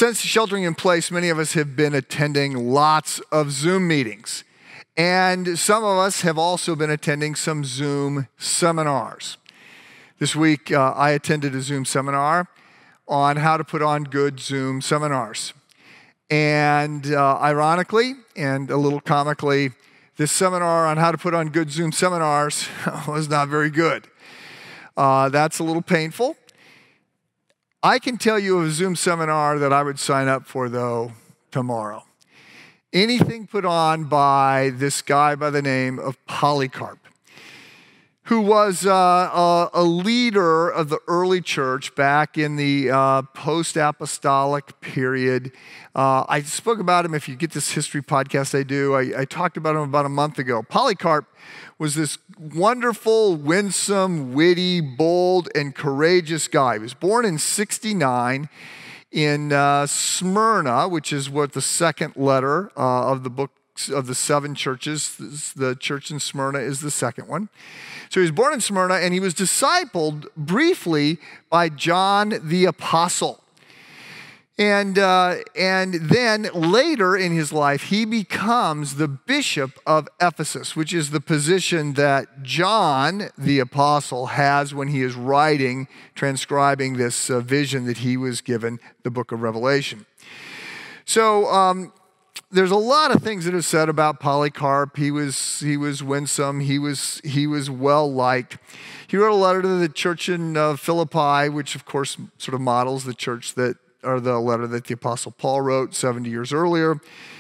Since sheltering in place, many of us have been attending lots of Zoom meetings. And some of us have also been attending some Zoom seminars. This week, I attended a Zoom seminar on how to put on good Zoom seminars. And ironically, and a little comically, this seminar on how to put on good Zoom seminars was not very good. That's a little painful. I can tell you of a Zoom seminar that I would sign up for, though, tomorrow. Anything put on by this guy by the name of Polycarp, who was a leader of the early church back in the post-apostolic period. I spoke about him. If you get this history podcast I do, I talked about him about a month ago. Polycarp was this wonderful, winsome, witty, bold, and courageous guy. He was born in 69 in Smyrna, which is what the second letter of the book of the seven churches. The church in Smyrna is the second one. So he was born in Smyrna, and he was discipled briefly by John the Apostle. And then later in his life, he becomes the bishop of Ephesus, which is the position that John the Apostle has when he is writing, transcribing this vision that he was given, the book of Revelation. So there's a lot of things that are said about Polycarp. He was winsome. He was well liked. He wrote a letter to the church in Philippi, which of course sort of models the church or the letter that the Apostle Paul wrote 70 years earlier.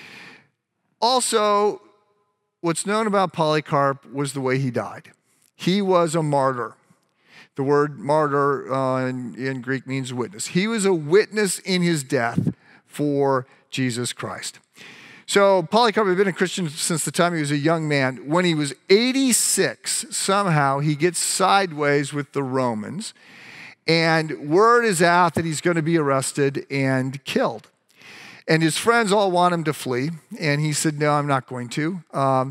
Also, what's known about Polycarp was the way he died. He was a martyr. The word martyr in Greek means witness. He was a witness in his death for Jesus Christ. So Polycarp had been a Christian since the time he was a young man. When he was 86, somehow he gets sideways with the Romans, and word is out that he's going to be arrested and killed. And his friends all want him to flee, and he said, no, I'm not going to.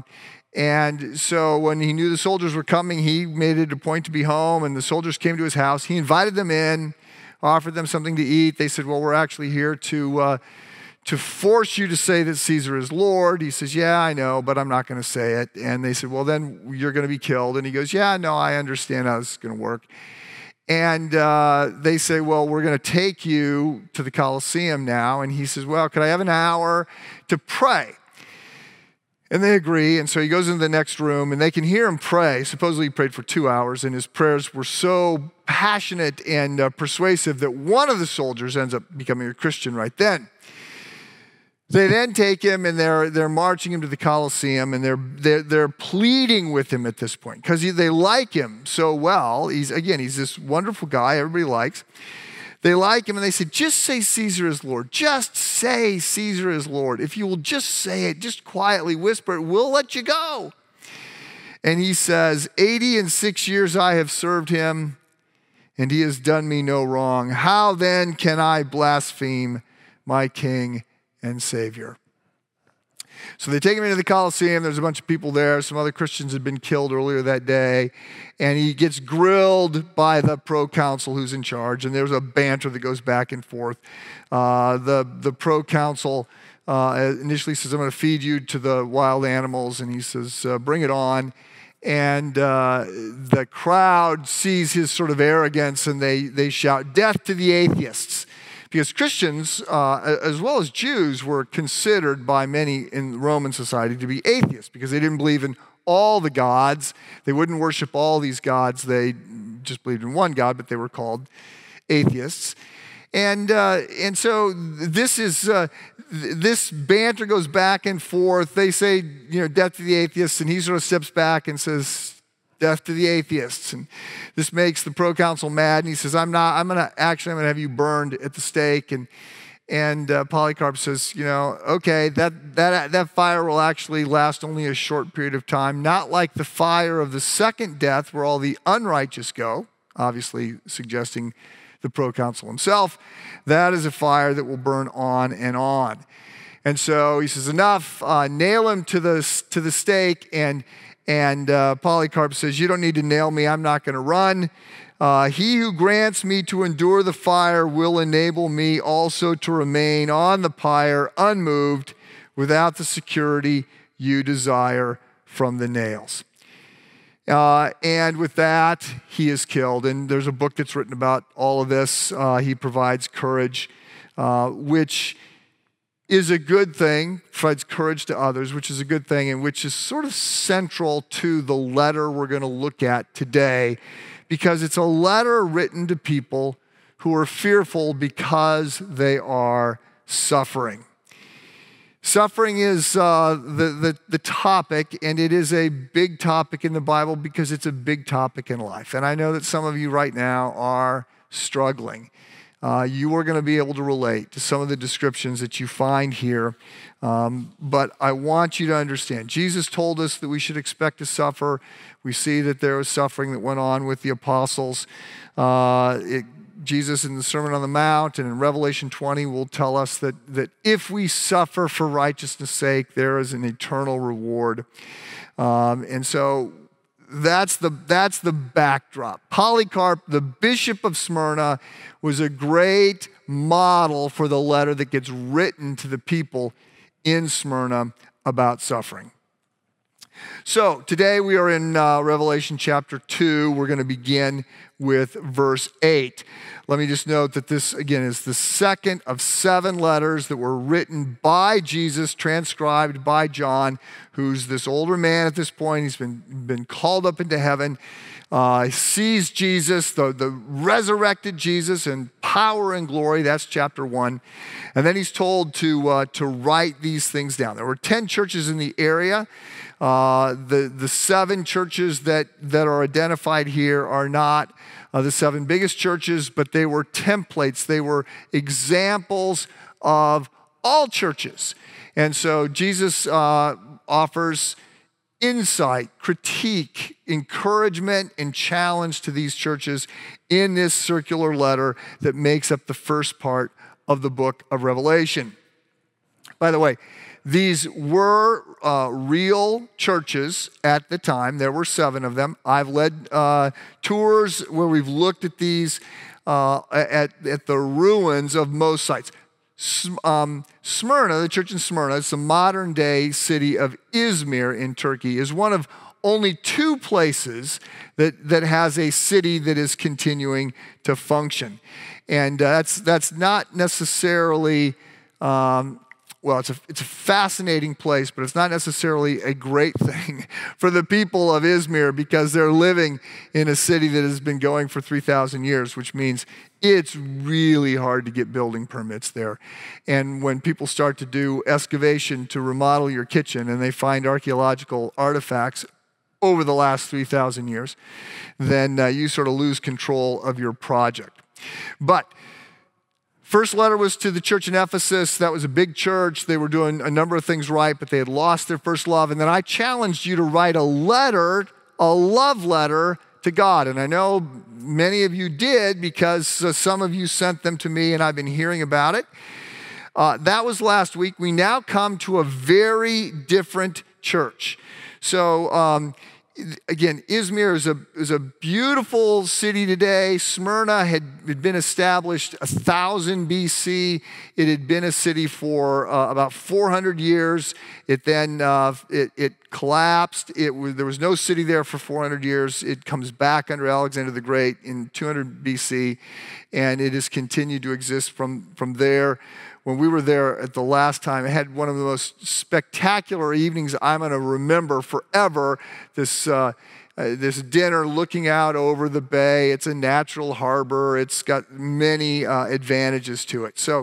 And so when he knew the soldiers were coming, he made it a point to be home, and the soldiers came to his house. He invited them in, offered them something to eat. They said, well, we're actually here to force you to say that Caesar is Lord. He says, yeah, I know, but I'm not going to say it. And they said, well, then you're going to be killed. And he goes, yeah, no, I understand how this is going to work. And they say, well, we're going to take you to the Colosseum now. And he says, well, could I have an hour to pray? And they agree. And so he goes into the next room, and they can hear him pray. Supposedly he prayed for 2 hours, and his prayers were so passionate and persuasive that one of the soldiers ends up becoming a Christian right then. They then take him, and they're marching him to the Colosseum, and they're pleading with him at this point because they like him so well. He's this wonderful guy everybody likes. They like him, and they say, just say Caesar is Lord. Just say Caesar is Lord. If you will just say it, just quietly whisper it, we'll let you go. And he says, 86 years I have served him, and he has done me no wrong. How then can I blaspheme my king and Savior? So they take him into the Colosseum. There's a bunch of people there. Some other Christians had been killed earlier that day. And he gets grilled by the proconsul who's in charge. And there's a banter that goes back and forth. The proconsul initially says, I'm going to feed you to the wild animals. And he says, bring it on. And the crowd sees his sort of arrogance, and they shout, death to the atheists. Because Christians, as well as Jews, were considered by many in Roman society to be atheists because they didn't believe in all the gods. They wouldn't worship all these gods. They just believed in one God, but they were called atheists. And so this banter goes back and forth. They say, death to the atheists, and he sort of steps back and says, death to the atheists. And this makes the proconsul mad, and he says, I'm going to have you burned at the stake. And Polycarp says, okay, that fire will actually last only a short period of time, not like the fire of the second death where all the unrighteous go, obviously suggesting the proconsul himself. That is a fire that will burn on and on. And so he says, enough, nail him to the stake, and And Polycarp says, you don't need to nail me. I'm not going to run. He who grants me to endure the fire will enable me also to remain on the pyre unmoved without the security you desire from the nails. And with that, he is killed. And there's a book that's written about all of this. He provides courage, which is a good thing, provides courage to others, which is a good thing, and which is sort of central to the letter we're going to look at today, because it's a letter written to people who are fearful because they are suffering. Suffering is the topic, and it is a big topic in the Bible because it's a big topic in life. And I know that some of you right now are struggling. You are going to be able to relate to some of the descriptions that you find here. But I want you to understand, Jesus told us that we should expect to suffer. We see that there was suffering that went on with the apostles. Jesus in the Sermon on the Mount and in Revelation 20 will tell us that if we suffer for righteousness' sake, there is an eternal reward. And so that's the backdrop. Polycarp, the bishop of Smyrna, was a great model for the letter that gets written to the people in Smyrna about suffering. So today we are in Revelation chapter 2. We're going to begin with verse 8. Let me just note that this, again, is the second of 7 letters that were written by Jesus, transcribed by John, who's this older man at this point. He's been called up into heaven. He sees Jesus, the resurrected Jesus, in power and glory. That's chapter 1. And then he's told to write these things down. There were 10 churches in the area. The 7 churches that are identified here are not the 7 biggest churches, but they were templates. They were examples of all churches. And so Jesus offers insight, critique, encouragement, and challenge to these churches in this circular letter that makes up the first part of the book of Revelation. By the way, these were real churches at the time. There were 7 of them. I've led tours where we've looked at these at the ruins of most sites. Smyrna, the church in Smyrna, it's the modern-day city of Izmir in Turkey, is one of only 2 places that has a city that is continuing to function. And that's not necessarily... Well, it's a fascinating place, but it's not necessarily a great thing for the people of Izmir because they're living in a city that has been going for 3,000 years, which means it's really hard to get building permits there. And when people start to do excavation to remodel your kitchen and they find archaeological artifacts over the last 3,000 years, then you sort of lose control of your project. But first letter was to the church in Ephesus. That was a big church. They were doing a number of things right, but they had lost their first love. And then I challenged you to write a love letter to God. And I know many of you did because some of you sent them to me and I've been hearing about it. That was last week. We now come to a very different church. So, again, Izmir is a beautiful city today. Smyrna had been established 1000 BC. It had been a city for about 400 years. It then it collapsed. There was no city there for 400 years. It comes back under Alexander the Great in 200 BC, and it has continued to exist from there. When we were there at the last time, it had one of the most spectacular evenings I'm going to remember forever. This dinner looking out over the bay. It's a natural harbor. It's got many advantages to it. So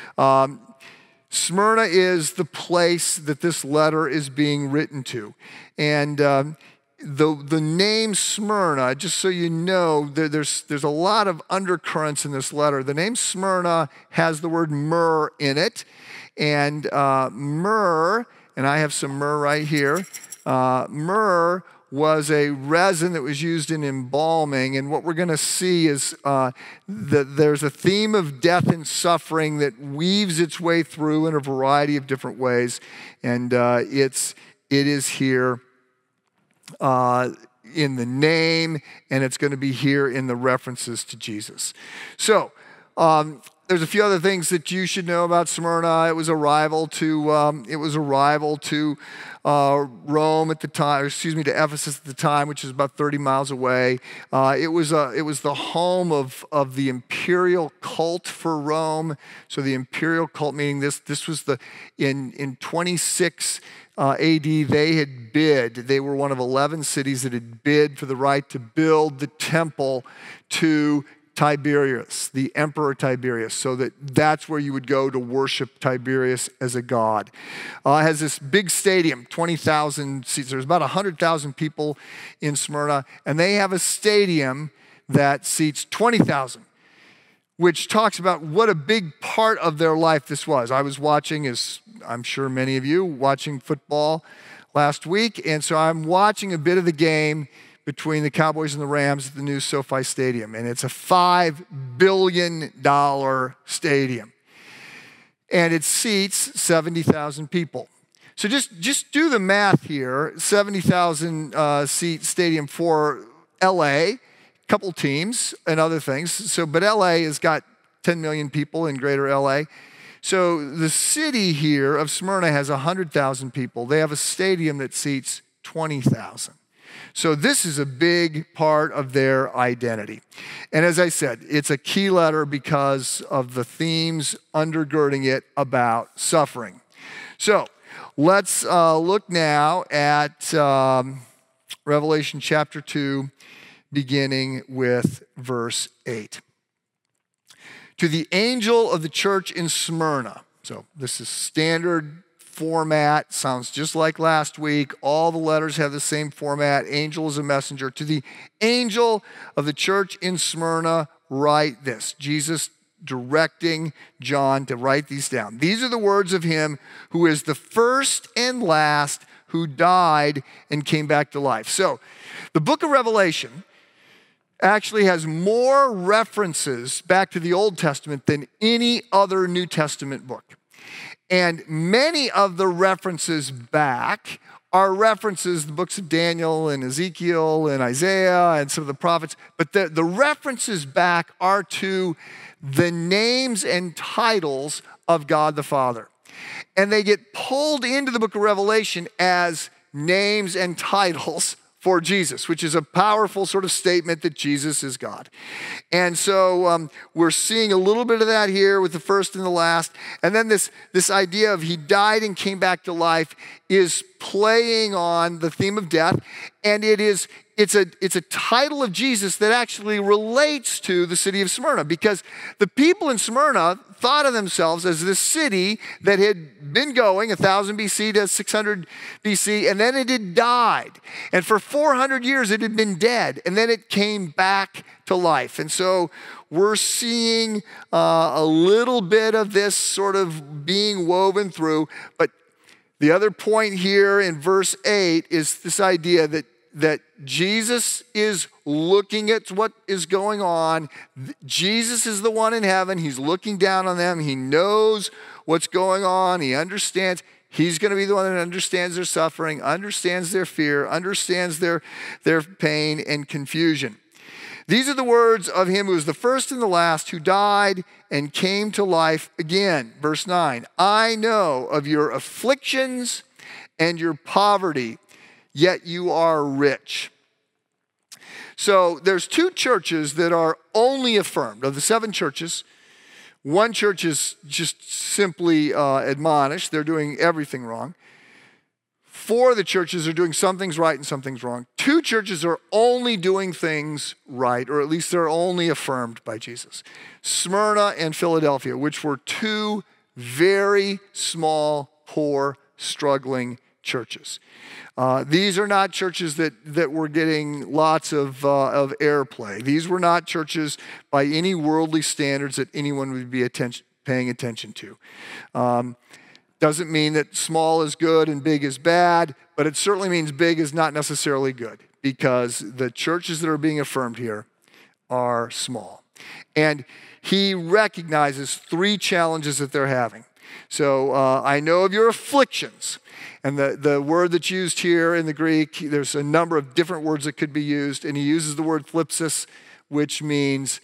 Smyrna is the place that this letter is being written to. And the name Smyrna, just so you know, there's a lot of undercurrents in this letter. The name Smyrna has the word myrrh in it. And myrrh, and I have some myrrh right here, myrrh was a resin that was used in embalming. And what we're going to see is that there's a theme of death and suffering that weaves its way through in a variety of different ways. And it is here in the name, and it's going to be here in the references to Jesus. So there's a few other things that you should know about Smyrna. It was a rival to Rome at the time, to Ephesus at the time, which is about 30 miles away. It was the home of the imperial cult for Rome. So the imperial cult, meaning this was in 26 AD, they were one of 11 cities that had bid for the right to build the temple to Tiberius, the Emperor Tiberius, so that's where you would go to worship Tiberius as a god. It has this big stadium, 20,000 seats. There's about 100,000 people in Smyrna, and they have a stadium that seats 20,000, which talks about what a big part of their life this was. I was watching, as I'm sure many of you, watching football last week, and so I'm watching a bit of the game between the Cowboys and the Rams at the new SoFi Stadium. And it's a $5 billion stadium. And it seats 70,000 people. So just do the math here. 70,000 seat stadium for LA, couple teams and other things. But LA has got 10 million people in greater LA. So the city here of Smyrna has 100,000 people. They have a stadium that seats 20,000. So this is a big part of their identity. And as I said, it's a key letter because of the themes undergirding it about suffering. So let's look now at Revelation chapter 2, beginning with verse 8. To the angel of the church in Smyrna. So this is standard format, sounds just like last week. All the letters have the same format. Angel is a messenger. To the angel of the church in Smyrna, write this. Jesus directing John to write these down. These are the words of him who is the first and last, who died and came back to life. So the book of Revelation actually has more references back to the Old Testament than any other New Testament book. And many of the references back are references, the books of Daniel and Ezekiel and Isaiah and some of the prophets, but the references back are to the names and titles of God the Father. And they get pulled into the book of Revelation as names and titles for Jesus, which is a powerful sort of statement that Jesus is God. And so we're seeing a little bit of that here with the first and the last. And then this idea of he died and came back to life is playing on the theme of death. And it's a title of Jesus that actually relates to the city of Smyrna, because the people in Smyrna thought of themselves as this city that had been going 1000 BC to 600 BC, and then it had died. And for 400 years it had been dead, and then it came back to life. And so we're seeing a little bit of this sort of being woven through. But the other point here in verse 8 is this idea that Jesus is looking at what is going on. Jesus is the one in heaven. He's looking down on them. He knows what's going on. He understands. He's going to be the one that understands their suffering, understands their fear, understands their pain and confusion. These are the words of him who is the first and the last, who died and came to life again. Verse 9, I know of your afflictions and your poverty, yet you are rich. So there's two churches that are only affirmed. Of the 7 churches, one church is just simply admonished. They're doing everything wrong. 4 of the churches are doing some things right and some things wrong. 2 churches are only doing things right, or at least they're only affirmed by Jesus. Smyrna and Philadelphia, which were 2 very small, poor, struggling churches. These are not churches that were getting lots of airplay. These were not churches by any worldly standards that anyone would be paying attention to. Doesn't mean that small is good and big is bad, but it certainly means big is not necessarily good, because the churches that are being affirmed here are small. And he recognizes 3 challenges that they're having. So I know of your afflictions. And the word that's used here in the Greek, there's a number of different words that could be used. And he uses the word thlipsis, which means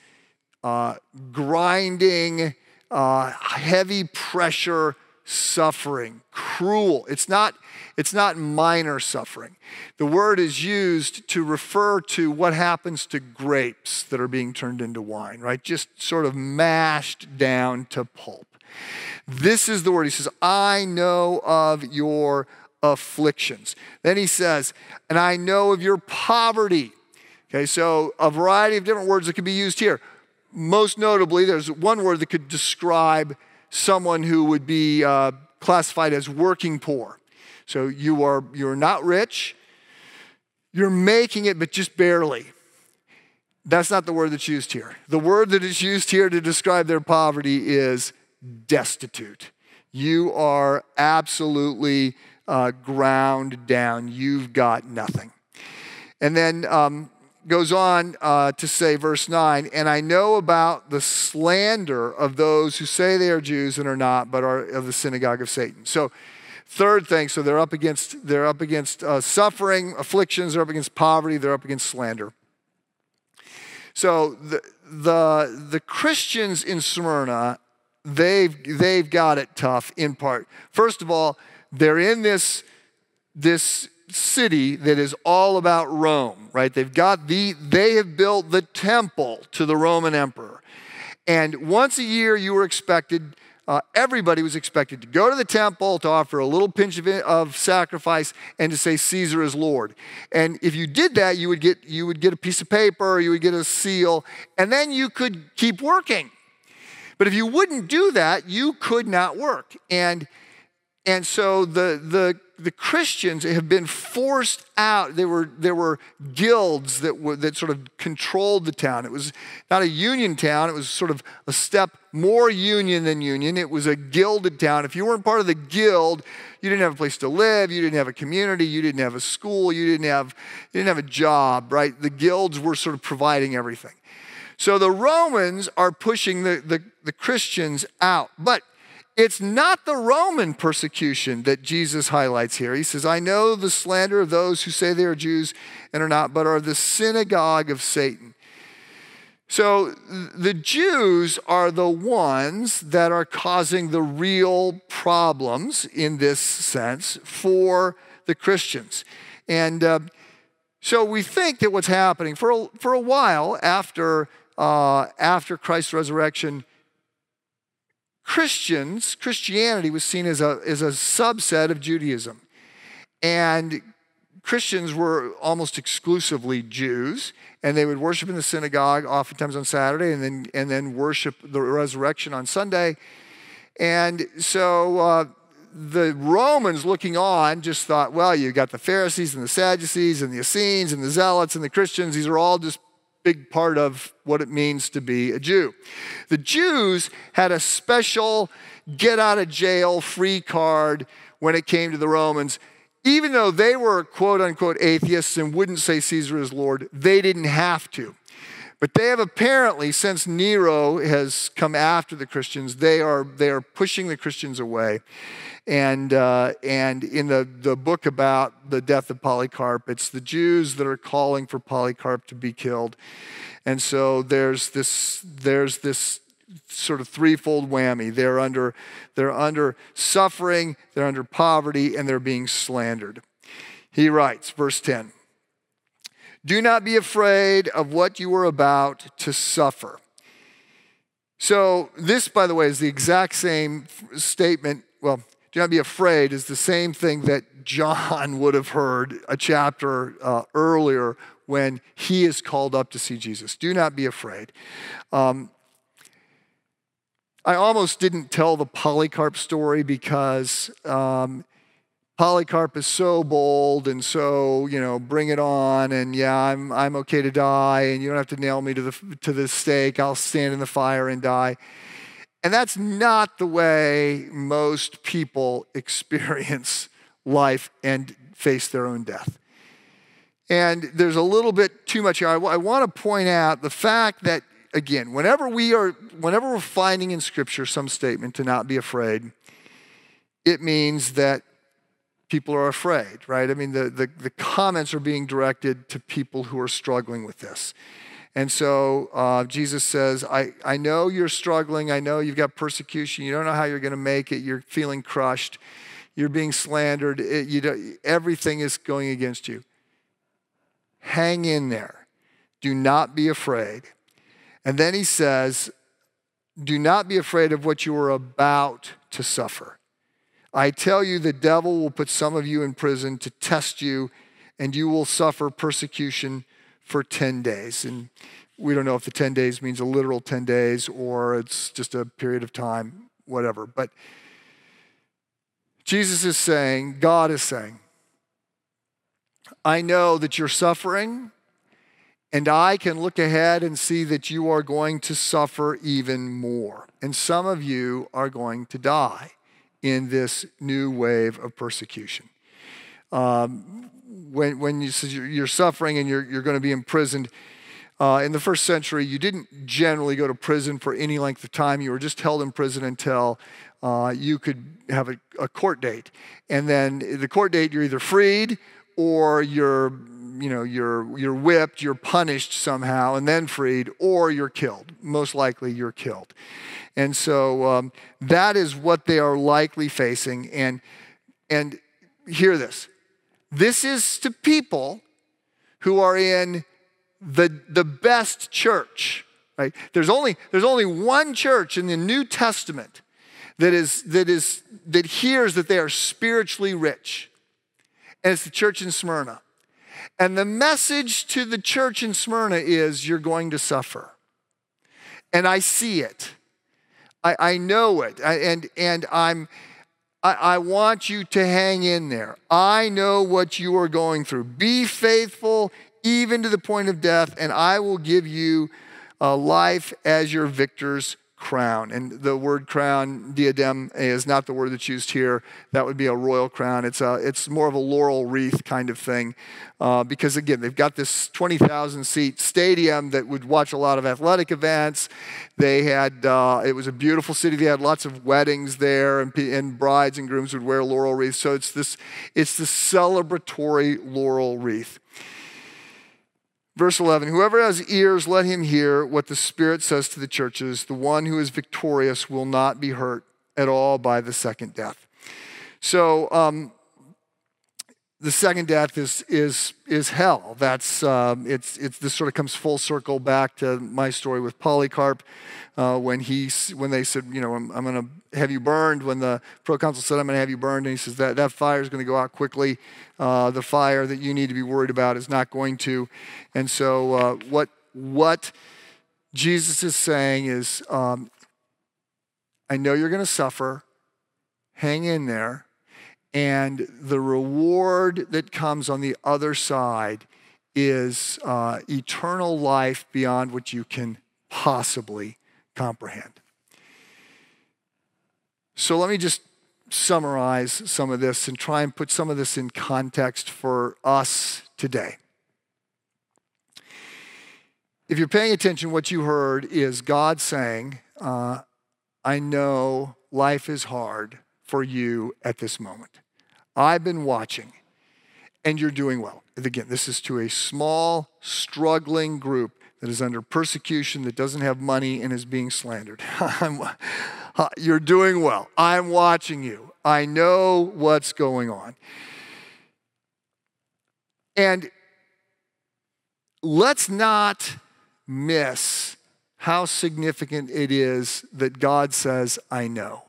grinding, heavy pressure, suffering, cruel. It's not minor suffering. The word is used to refer to what happens to grapes that are being turned into wine, right? Just sort of mashed down to pulp. This is the word. He says, I know of your afflictions. Then he says, and I know of your poverty. Okay, so a variety of different words that could be used here. Most notably, there's one word that could describe someone who would be classified as working poor. So you're not rich, you're making it, but just barely. That's not the word that's used here. The word that is used here to describe their poverty is destitute. You are absolutely ground down. You've got nothing. And then goes on to say, verse 9, and I know about the slander of those who say they are Jews and are not, but are of the synagogue of Satan. So third thing, so they're up against suffering, afflictions, they're up against poverty, they're up against slander. So the Christians in Smyrna, they've got it tough in part. First of all, they're in this city that is all about Rome, right? They have built the temple to the Roman emperor. And once a year you were expected, everybody was expected to go to the temple to offer a little pinch of sacrifice and to say Caesar is Lord. And if you did that, you would get a piece of paper, you would get a seal, and then you could keep working. But if you wouldn't do that, you could not work. And so the Christians have been forced out. There were guilds that sort of controlled the town. It was not a union town. It was sort of a step more union than union. It was a gilded town. If you weren't part of the guild, you didn't have a place to live. You didn't have a community. You didn't have a school. You didn't have a job, right? The guilds were sort of providing everything. So the Romans are pushing the Christians out. But it's not the Roman persecution that Jesus highlights here. He says, I know the slander of those who say they are Jews and are not, but are the synagogue of Satan. So the Jews are the ones that are causing the real problems in this sense for the Christians. And so we think that what's happening for a while after Christ's resurrection, Christianity was seen as a subset of Judaism. And Christians were almost exclusively Jews, and they would worship in the synagogue oftentimes on Saturday and then worship the resurrection on Sunday. And so the Romans looking on just thought, well, you got the Pharisees and the Sadducees and the Essenes and the Zealots and the Christians. These are all just big part of what it means to be a Jew. The Jews had a special get out of jail free card when it came to the Romans. Even though they were quote unquote atheists and wouldn't say Caesar is Lord, they didn't have to. But they have apparently, since Nero has come after the Christians, they are pushing the Christians away. And in the book about the death of Polycarp, it's the Jews that are calling for Polycarp to be killed. And so there's this sort of threefold whammy. They're under suffering, they're under poverty, and they're being slandered. He writes, verse 10, do not be afraid of what you are about to suffer. So this, by the way, is the exact same statement. Well, do not be afraid is the same thing that John would have heard a chapter earlier when he is called up to see Jesus. Do not be afraid. I almost didn't tell the Polycarp story because Polycarp is so bold and so, bring it on, and yeah, I'm okay to die, and you don't have to nail me to the stake. I'll stand in the fire and die. And that's not the way most people experience life and face their own death. And there's a little bit too much here. I want to point out the fact that again, whenever we're finding in Scripture some statement to not be afraid, it means that people are afraid, right? I mean, the comments are being directed to people who are struggling with this. And so Jesus says, I know you're struggling. I know you've got persecution. You don't know how you're going to make it. You're feeling crushed. You're being slandered. Everything is going against you. Hang in there. Do not be afraid. And then he says, do not be afraid of what you are about to suffer. I tell you, the devil will put some of you in prison to test you, and you will suffer persecution for 10 days. And we don't know if the 10 days means a literal 10 days or it's just a period of time, whatever. But Jesus is saying, God is saying, I know that you're suffering, and I can look ahead and see that you are going to suffer even more. And some of you are going to die in this new wave of persecution. When you're suffering and you're going to be imprisoned, in the first century, you didn't generally go to prison for any length of time. You were just held in prison until you could have a court date. And then the court date, you're either freed or you're whipped, you're punished somehow, and then freed, or you're killed. Most likely you're killed. And so that is what they are likely facing. And hear this. This is to people who are in the best church, right? There's only one church in the New Testament that hears that they are spiritually rich. And it's the church in Smyrna. And the message to the church in Smyrna is, you're going to suffer. And I see it. I know it. I want you to hang in there. I know what you are going through. Be faithful even to the point of death, and I will give you life as your victor's crown. And the word crown, diadem, is not the word that's used here. That would be a royal crown. It's more of a laurel wreath kind of thing. Because again, they've got this 20,000 seat stadium that would watch a lot of athletic events. They had, it was a beautiful city. They had lots of weddings there, and brides and grooms would wear laurel wreaths. So it's this celebratory laurel wreath. Verse 11, whoever has ears, let him hear what the Spirit says to the churches. The one who is victorious will not be hurt at all by the second death. So the second death is hell. That's this sort of comes full circle back to my story with Polycarp, when they said, I'm going to have you burned. When the proconsul said, I'm going to have you burned, and he says that fire is going to go out quickly. The fire that you need to be worried about is not going to. And so what Jesus is saying is, I know you're going to suffer. Hang in there. And the reward that comes on the other side is eternal life beyond what you can possibly comprehend. So let me just summarize some of this and try and put some of this in context for us today. If you're paying attention, what you heard is God saying, I know life is hard for you at this moment. I've been watching, and you're doing well. And again, this is to a small, struggling group that is under persecution, that doesn't have money, and is being slandered. You're doing well. I'm watching you. I know what's going on. And let's not miss how significant it is that God says, I know.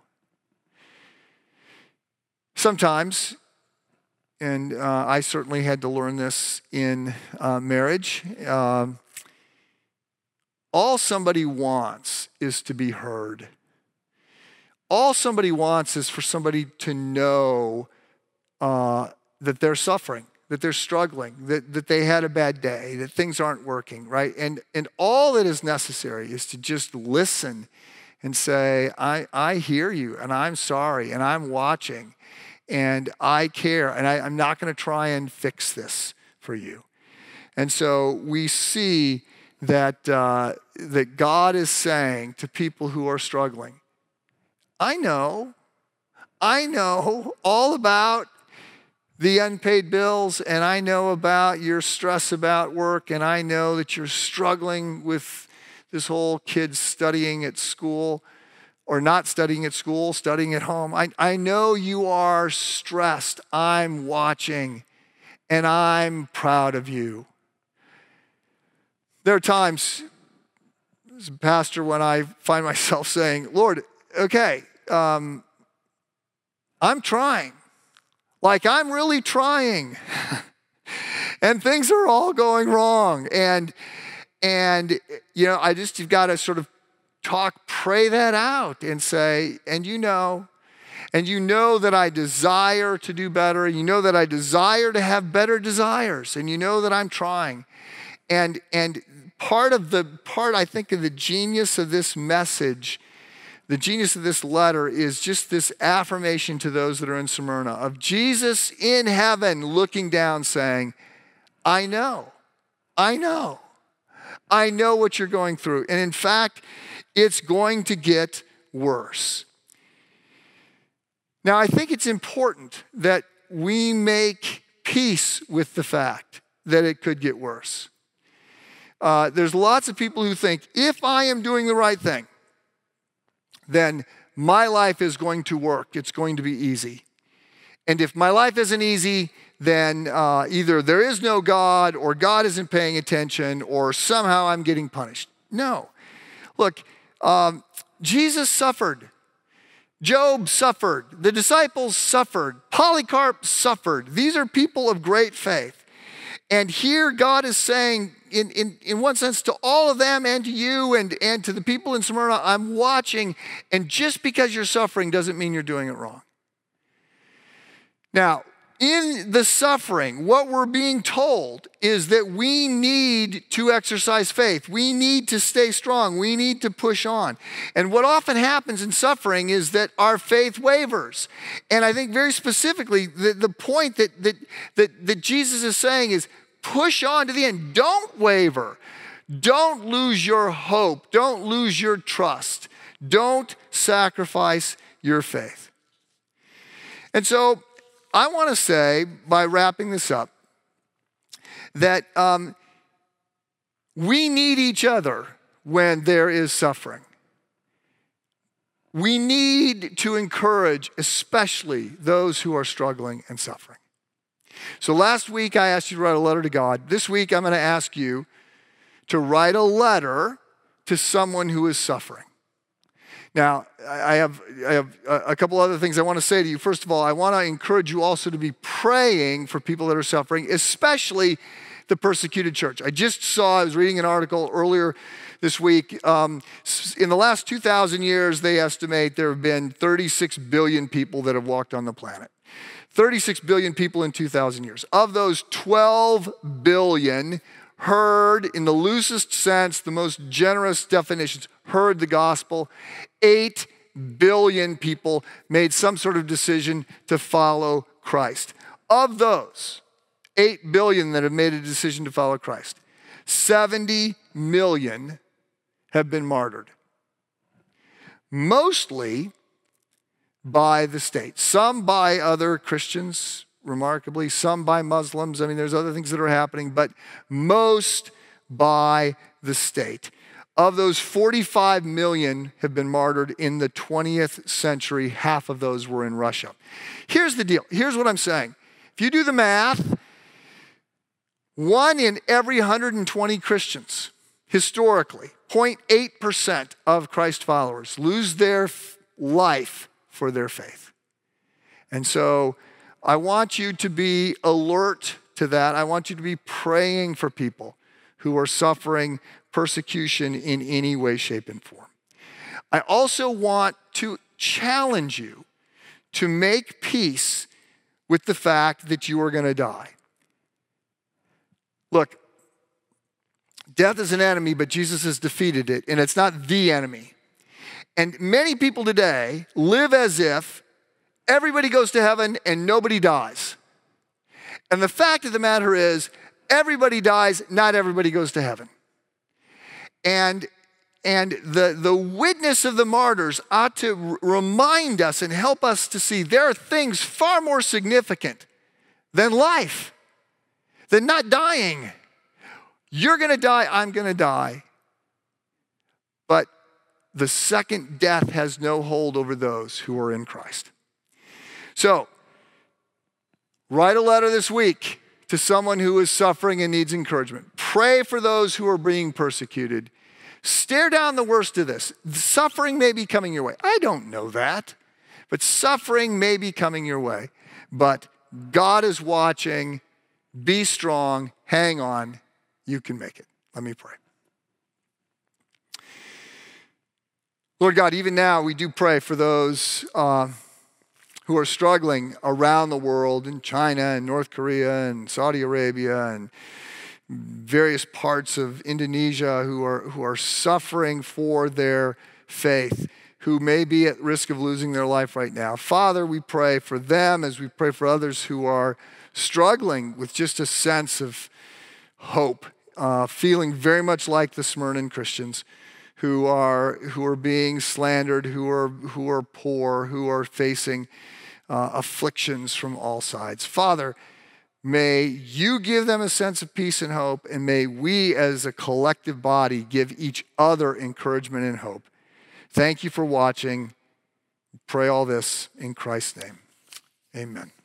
Sometimes, and I certainly had to learn this in marriage, all somebody wants is to be heard. All somebody wants is for somebody to know that they're suffering, that they're struggling, that they had a bad day, that things aren't working, right? And all that is necessary is to just listen and say, I hear you, and I'm sorry, and I'm watching, and I care, and I'm not going to try and fix this for you. And so we see that God is saying to people who are struggling, I know all about the unpaid bills, and I know about your stress about work, and I know that you're struggling with this whole kids studying at school or not studying at school, studying at home. I know you are stressed. I'm watching, and I'm proud of you. There are times, as a pastor, when I find myself saying, Lord, okay, I'm trying. Like, I'm really trying. And things are all going wrong. And you've got to sort of pray that out and say, and you know that I desire to do better, and you know that I desire to have better desires, and you know that I'm trying. And part I think of the genius of this message, the genius of this letter, is just this affirmation to those that are in Smyrna of Jesus in heaven looking down saying, I know what you're going through. And in fact, it's going to get worse. Now, I think it's important that we make peace with the fact that it could get worse. There's lots of people who think, if I am doing the right thing, then my life is going to work. It's going to be easy. And if my life isn't easy, then either there is no God, or God isn't paying attention, or somehow I'm getting punished. No. Look, Jesus suffered. Job suffered. The disciples suffered. Polycarp suffered. These are people of great faith. And here God is saying, in one sense, to all of them and to you and to the people in Smyrna, I'm watching, and just because you're suffering doesn't mean you're doing it wrong. Now, in the suffering, what we're being told is that we need to exercise faith. We need to stay strong. We need to push on. And what often happens in suffering is that our faith wavers. And I think very specifically, the point that Jesus is saying is, push on to the end. Don't waver. Don't lose your hope. Don't lose your trust. Don't sacrifice your faith. And so I want to say, by wrapping this up, that we need each other when there is suffering. We need to encourage especially those who are struggling and suffering. So last week I asked you to write a letter to God. This week I'm going to ask you to write a letter to someone who is suffering. Now, I have a couple other things I want to say to you. First of all, I want to encourage you also to be praying for people that are suffering, especially the persecuted church. I was reading an article earlier this week. In the last 2,000 years, they estimate there have been 36 billion people that have walked on the planet. 36 billion people in 2,000 years. Of those, 12 billion heard, in the loosest sense, the most generous definitions, heard the gospel. 8 billion people made some sort of decision to follow Christ. Of those 8 billion that have made a decision to follow Christ, 70 million have been martyred. Mostly by the state. Some by other Christians, remarkably. Some by Muslims. I mean, there's other things that are happening, but most by the state. Of those, 45 million have been martyred in the 20th century. Half of those were in Russia. Here's the deal. Here's what I'm saying. If you do the math, 1 in every 120 Christians, historically, 0.8% of Christ followers lose their life for their faith. And so I want you to be alert to that. I want you to be praying for people who are suffering persecution in any way, shape, and form. I also want to challenge you to make peace with the fact that you are going to die. Look, death is an enemy, but Jesus has defeated it, and it's not the enemy. And many people today live as if everybody goes to heaven and nobody dies. And the fact of the matter is, everybody dies, not everybody goes to heaven. And the witness of the martyrs ought to remind us and help us to see there are things far more significant than life, than not dying. You're going to die, I'm going to die. But the second death has no hold over those who are in Christ. So, write a letter this week to someone who is suffering and needs encouragement. Pray for those who are being persecuted. Stare down the worst of this. Suffering may be coming your way. I don't know that, but suffering may be coming your way. But God is watching. Be strong. Hang on. You can make it. Let me pray. Lord God, even now we do pray for those who are struggling around the world, in China and North Korea and Saudi Arabia and various parts of Indonesia who are suffering for their faith, who may be at risk of losing their life right now. Father, we pray for them as we pray for others who are struggling with just a sense of hope, feeling very much like the Smyrna Christians who are being slandered, who are poor, who are facing afflictions from all sides. Father, may you give them a sense of peace and hope, and may we as a collective body give each other encouragement and hope. Thank you for watching. Pray all this in Christ's name. Amen.